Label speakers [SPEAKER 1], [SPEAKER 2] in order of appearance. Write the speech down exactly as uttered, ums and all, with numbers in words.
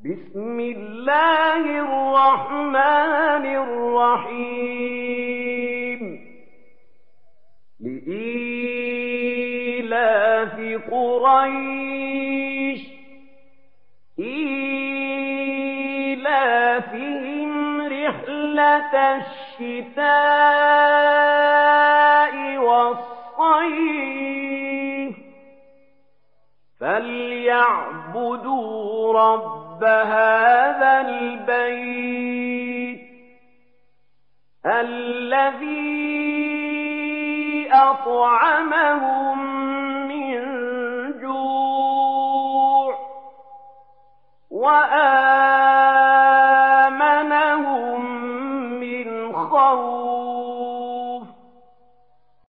[SPEAKER 1] بسم الله الرحمن الرحيم لإيلاف قريش إيلافهم رحلة الشتاء والصيف فليعبدوا رب هذا البيت الذي أطعمهم من جوع وآمنهم